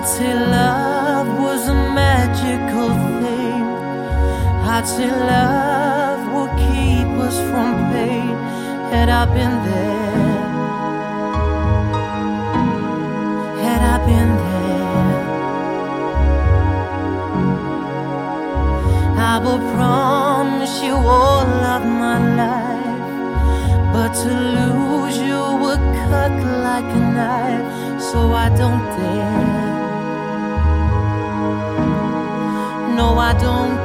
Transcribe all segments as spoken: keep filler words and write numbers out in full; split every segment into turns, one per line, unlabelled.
I'd say love was a magical thing. I'd say love would keep us from pain. Had I been there, had I been there, I will promise you all of my life. But to lose you would cut like a knife, so I don't dare. No, I don't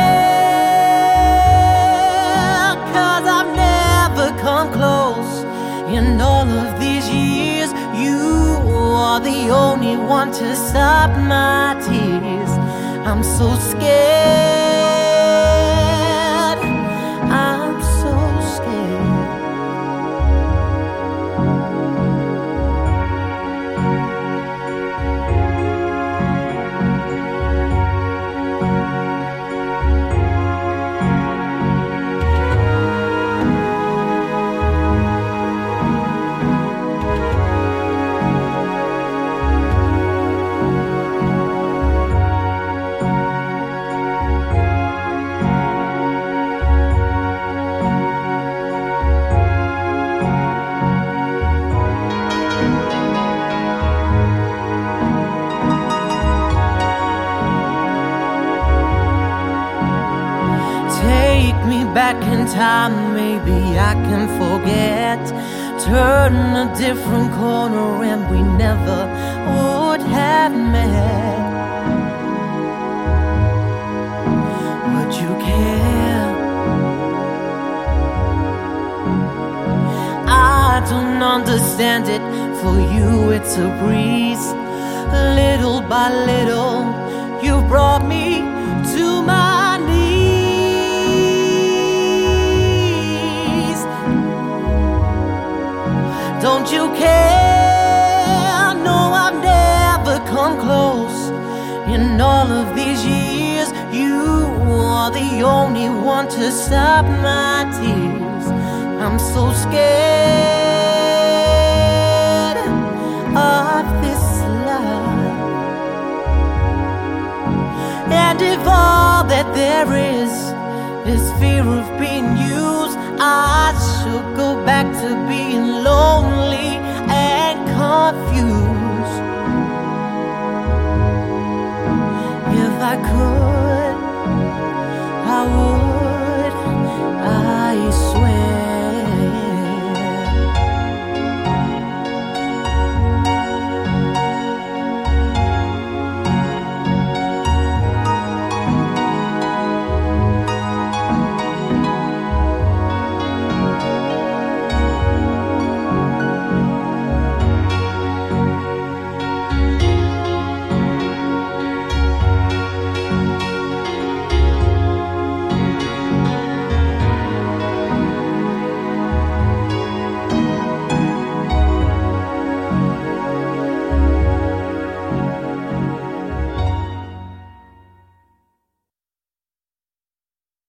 dare, 'cause I've never come close in all of these years. You are the only one to stop my tears. I'm so scared, I'm so scared. Back in time, maybe I can forget. Turn a different corner and we never would have met. Would you care? I don't understand it. For you it's a breeze. Little by little you brought me to my knees. Don't you care? No, I've never come close in all of these years. You are the only one to stop my tears. I'm so scared of this love. And if all that there is is fear of